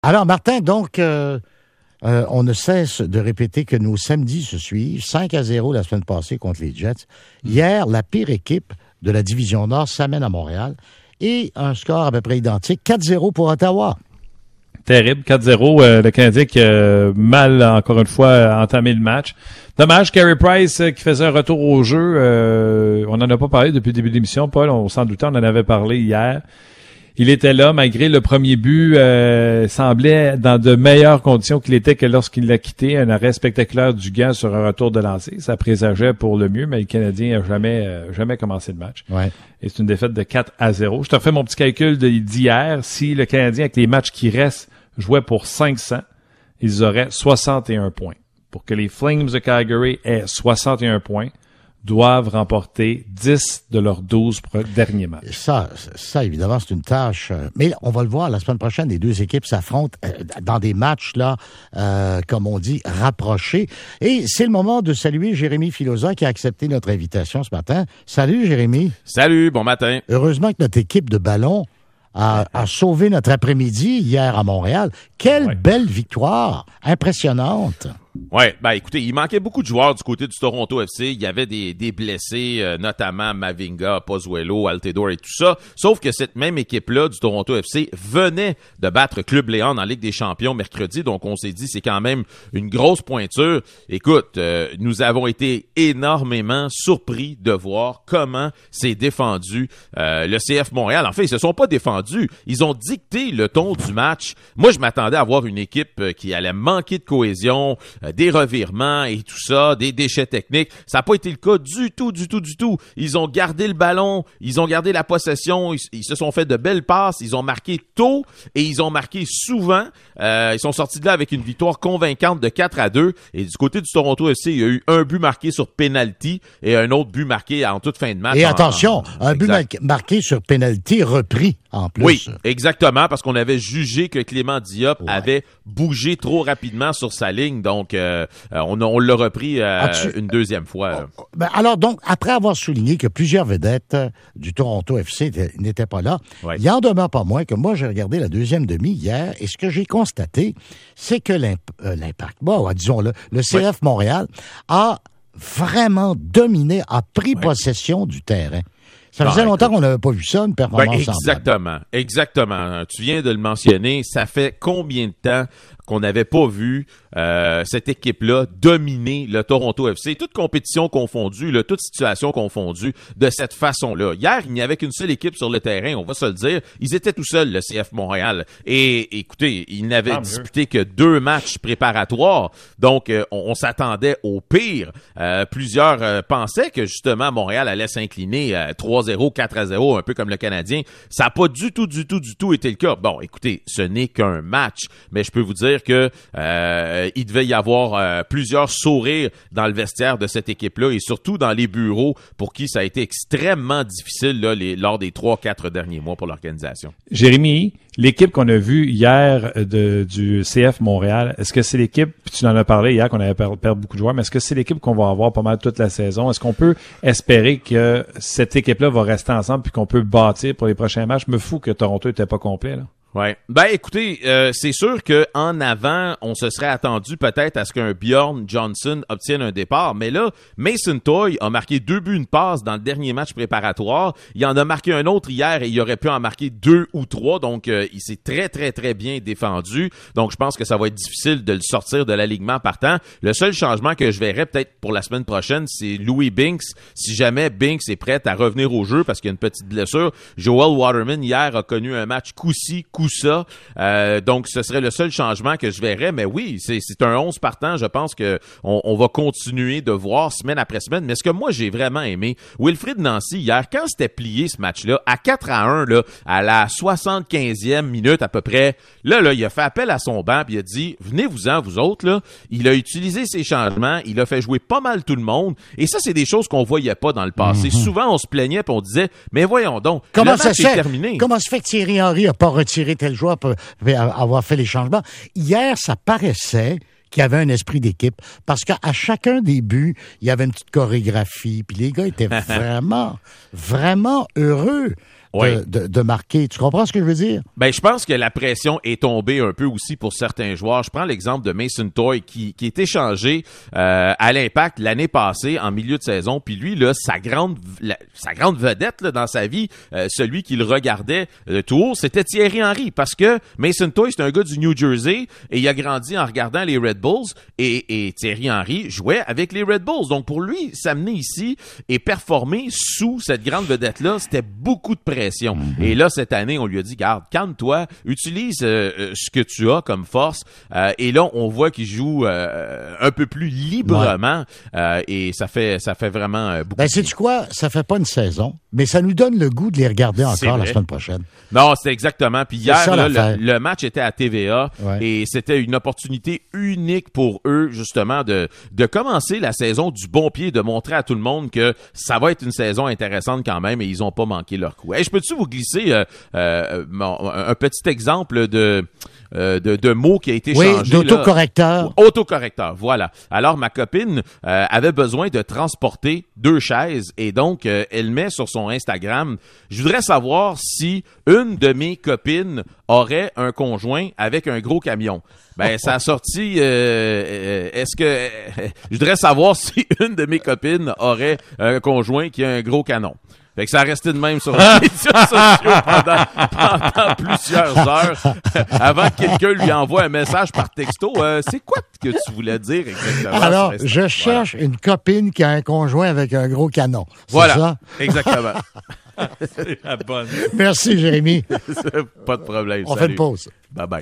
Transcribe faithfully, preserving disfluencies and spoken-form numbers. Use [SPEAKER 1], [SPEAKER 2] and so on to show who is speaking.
[SPEAKER 1] Alors, Martin, donc, euh, euh, on ne cesse de répéter que nos samedis se suivent. cinq à zéro la semaine passée contre les Jets. Hier, la pire équipe de la Division Nord s'amène à Montréal. Et un score à peu près identique, quatre zéro pour Ottawa.
[SPEAKER 2] Terrible, quatre zéro. Euh, le Canadien qui a mal, encore une fois, entamé le match. Dommage, Carey Price euh, qui faisait un retour au jeu. Euh, on n'en a pas parlé depuis le début de l'émission, Paul. On s'en doutait, on en avait parlé hier. Il était là, malgré le premier but, euh, semblait dans de meilleures conditions qu'il était que lorsqu'il l'a quitté. Un arrêt spectaculaire du gant sur un retour de lancer. Ça présageait pour le mieux, mais le Canadien n'a jamais, euh, jamais commencé le match.
[SPEAKER 1] Ouais.
[SPEAKER 2] Et c'est une défaite de quatre à zéro. Je te refais mon petit calcul de, d'hier. Si le Canadien, avec les matchs qui restent, jouait pour cinq cents, ils auraient soixante et un points. Pour que les Flames de Calgary aient soixante et un points, doivent remporter dix de leurs douze derniers matchs.
[SPEAKER 1] Ça, ça évidemment, c'est une tâche. Mais on va le voir la semaine prochaine, les deux équipes s'affrontent dans des matchs, là, euh, comme on dit, rapprochés. Et c'est le moment de saluer Jérémy Filosa qui a accepté notre invitation ce matin. Salut, Jérémy.
[SPEAKER 3] Salut, bon matin.
[SPEAKER 1] Heureusement que notre équipe de ballon a, a sauvé notre après-midi hier à Montréal. Quelle ouais. belle victoire! Impressionnante!
[SPEAKER 3] Ouais, ben écoutez, il manquait beaucoup de joueurs du côté du Toronto F C. Il y avait des, des blessés, euh, notamment Mavinga, Pozuelo, Altidore et tout ça. Sauf que cette même équipe-là du Toronto F C venait de battre Club Léon en Ligue des Champions mercredi. Donc on s'est dit, c'est quand même une grosse pointure. Écoute, euh, nous avons été énormément surpris de voir comment s'est défendu euh, le C F Montréal. En fait, ils se sont pas défendus. Ils ont dicté le ton du match. Moi, je m'attendais à voir une équipe qui allait manquer de cohésion, des revirements et tout ça, des déchets techniques. Ça n'a pas été le cas du tout, du tout, du tout. Ils ont gardé le ballon, ils ont gardé la possession, ils, ils se sont fait de belles passes, ils ont marqué tôt et ils ont marqué souvent. Euh, ils sont sortis de là avec une victoire convaincante de quatre à deux. Et du côté du Toronto F C, il y a eu un but marqué sur penalty et un autre but marqué en toute fin de match.
[SPEAKER 1] Et
[SPEAKER 3] en,
[SPEAKER 1] attention,
[SPEAKER 3] en,
[SPEAKER 1] un but marqué sur penalty repris en plus.
[SPEAKER 3] Oui, exactement, parce qu'on avait jugé que Clément Diop ouais. avait bougé trop rapidement sur sa ligne. Donc, euh, on, on l'a repris euh, tu... une deuxième fois.
[SPEAKER 1] Oh, ben alors, donc, après avoir souligné que plusieurs vedettes du Toronto F C n'étaient pas là, ouais. il en demeure pas moins que moi, j'ai regardé la deuxième demi hier et ce que j'ai constaté, c'est que l'imp- euh, l'impact, bon, disons-le, le C F ouais. Montréal a vraiment dominé, a pris ouais. possession du terrain. Ça faisait ah, longtemps écoute. qu'on n'avait pas vu ça, une performance
[SPEAKER 3] ben, exactement, semblable. Exactement. Tu viens de le mentionner. Ça fait combien de temps qu'on n'avait pas vu euh, cette équipe-là dominer le Toronto F C, toute compétition confondue, là, toute situation confondue, de cette façon-là. Hier, il n'y avait qu'une seule équipe sur le terrain, on va se le dire. Ils étaient tout seuls, le C F Montréal. Et écoutez, ils n'avaient ah, disputé mieux. que deux matchs préparatoires. Donc, euh, on, on s'attendait au pire. Euh, plusieurs euh, pensaient que, justement, Montréal allait s'incliner euh, trois à zéro, quatre à zéro, un peu comme le Canadien. Ça n'a pas du tout, du tout, du tout été le cas. Bon, écoutez, ce n'est qu'un match, mais je peux vous dire que euh, il devait y avoir euh, plusieurs sourires dans le vestiaire de cette équipe-là et surtout dans les bureaux pour qui ça a été extrêmement difficile là, les, lors des trois, quatre derniers mois pour l'organisation.
[SPEAKER 2] Jérémy, l'équipe qu'on a vue hier de, du C F Montréal, est-ce que c'est l'équipe, puis tu en as parlé hier qu'on avait perdu per, beaucoup de joueurs, mais est-ce que c'est l'équipe qu'on va avoir pas mal toute la saison? Est-ce qu'on peut espérer que cette équipe-là va rester ensemble puis qu'on peut bâtir pour les prochains matchs? Je me fous que Toronto était pas complet, là.
[SPEAKER 3] Ouais. Ben écoutez, euh, c'est sûr que en avant, on se serait attendu peut-être à ce qu'un Bjorn Johnson obtienne un départ, mais là, Mason Toy a marqué deux buts, une passe dans le dernier match préparatoire. Il en a marqué un autre hier et il aurait pu en marquer deux ou trois, donc euh, il s'est très très très bien défendu. Donc je pense que ça va être difficile de le sortir de l'alignement partant. Le seul changement que je verrais peut-être pour la semaine prochaine, c'est Louis Binks. Si jamais Binks est prêt à revenir au jeu parce qu'il y a une petite blessure, Joel Waterman hier a connu un match coup-ci, coup ça. Euh, donc, ce serait le seul changement que je verrais. Mais oui, c'est, c'est un onze partant. Je pense que on, on va continuer de voir semaine après semaine. Mais ce que moi, j'ai vraiment aimé, Wilfried Nancy, hier, quand c'était plié ce match-là, à quatre à un, là, à la soixante-quinzième minute à peu près, là, là, il a fait appel à son banc puis il a dit, venez-vous-en, vous autres, là. Il a utilisé ses changements. Il a fait jouer pas mal tout le monde. Et ça, c'est des choses qu'on voyait pas dans le passé. Mm-hmm. Souvent, on se plaignait puis on disait, mais voyons donc,
[SPEAKER 1] comment
[SPEAKER 3] le
[SPEAKER 1] ça
[SPEAKER 3] match
[SPEAKER 1] se
[SPEAKER 3] est
[SPEAKER 1] fait?
[SPEAKER 3] terminé.
[SPEAKER 1] Comment se fait que Thierry Henry a pas retiré tel joueur pour avoir fait les changements? Hier, ça paraissait qu'il y avait un esprit d'équipe parce qu'à chacun des buts, il y avait une petite chorégraphie puis les gars étaient vraiment, vraiment heureux
[SPEAKER 3] oui.
[SPEAKER 1] de, de, de marquer. Tu comprends ce que je veux dire?
[SPEAKER 3] Ben, je pense que la pression est tombée un peu aussi pour certains joueurs. Je prends l'exemple de Mason Toy qui, qui est échangé euh, à l'Impact l'année passée en milieu de saison. Puis lui, là, sa grande, la, sa grande vedette là, dans sa vie, euh, celui qui le regardait de tout haut, c'était Thierry Henry. Parce que Mason Toy, c'est un gars du New Jersey et il a grandi en regardant les Red Bulls. Et, et Thierry Henry jouait avec les Red Bulls. Donc pour lui, s'amener ici et performer sous cette grande vedette-là, c'était beaucoup de pression. Mm-hmm. Et là, cette année, on lui a dit, garde, calme-toi, utilise euh, ce que tu as comme force. Euh, et là, on voit qu'il joue euh, un peu plus librement ouais. euh, et ça fait ça fait vraiment euh, beaucoup.
[SPEAKER 1] Ben, sais-tu quoi? Ça fait pas une saison, mais ça nous donne le goût de les regarder encore la semaine prochaine.
[SPEAKER 3] Non, c'est exactement. Puis hier,
[SPEAKER 1] ça,
[SPEAKER 3] là, le, le match était à T V A ouais. et c'était une opportunité unique pour eux, justement, de, de commencer la saison du bon pied, de montrer à tout le monde que ça va être une saison intéressante quand même et ils ont pas manqué leur coup. Hey, je peux-tu vous glisser euh, euh, mon, un petit exemple de, euh, de, de mots qui a été
[SPEAKER 1] oui,
[SPEAKER 3] changé?
[SPEAKER 1] Oui, d'autocorrecteur.
[SPEAKER 3] Là. Autocorrecteur, voilà. Alors, ma copine euh, avait besoin de transporter deux chaises et donc, euh, elle met sur son Instagram, je voudrais savoir si une de mes copines aurait un conjoint avec un gros camion. Ben, ça a sorti, euh, euh, est-ce que, euh, je voudrais savoir si une de mes copines aurait un conjoint qui a un gros canon. Fait que ça a resté de même sur les médias sociaux pendant, pendant plusieurs heures avant que quelqu'un lui envoie un message par texto. Euh, c'est quoi que tu voulais dire exactement?
[SPEAKER 1] Alors, je cherche voilà. une copine qui a un conjoint avec un gros canon. C'est
[SPEAKER 3] voilà,
[SPEAKER 1] ça?
[SPEAKER 3] Exactement.
[SPEAKER 2] C'est la bonne.
[SPEAKER 1] Merci, Jérémy.
[SPEAKER 3] Pas de problème.
[SPEAKER 1] On
[SPEAKER 3] Salut.
[SPEAKER 1] fait une pause.
[SPEAKER 3] Bye bye.